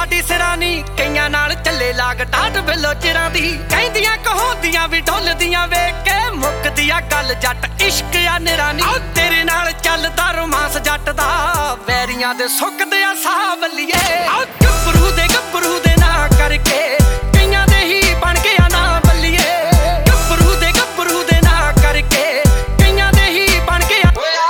साडी सिरानी कईयां नाल चले लाग टाट बिलो चिरां दी कहंदियां कहोंदियां भी ढोलदियां वेख के मुकदिया गल जट इश्क आ निरानी तेरे नाल चलदा रोमांस जट दा वैरियां दे सुकदे आ साह बल्लिए गब्बरू दे ना करके कईयां दे ही बन गया ना बल्लिए गब्बरू दे ना करके कईयां दे ही बन गया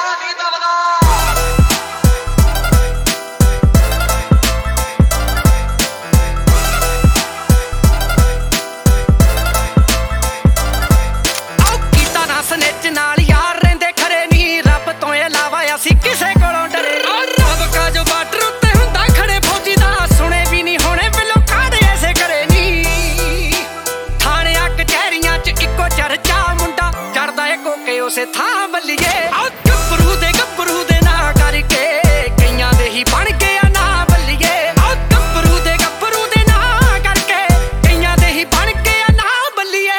सनेच नाल यार रहिंदे खरे नी रब तो इलावा असीं किसे कोलों डरे रब का जो बार्डर उत्ते हुंदा खड़े फौजी दा सुने भी नहीं होने बिलो काड़े ऐसे करे नी थाणियां कचहरियां च इक्को चर्चा मुंडा चढ़दा ए कोके उसे थां बल्लिए गब्बरू दे ना करके कईयां दे ही बन गया ना बल्लिए गब्बरू दे ना करके कईयां दे ही बन गया ना बल्लिए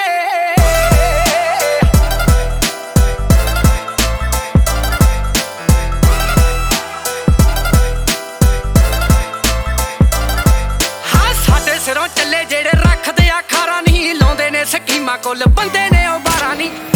सिरों चले जेड़े रखदे आ खारा नहीं लाउंदे ने स्कीमां कुल बंदे ने ओ बारा नहीं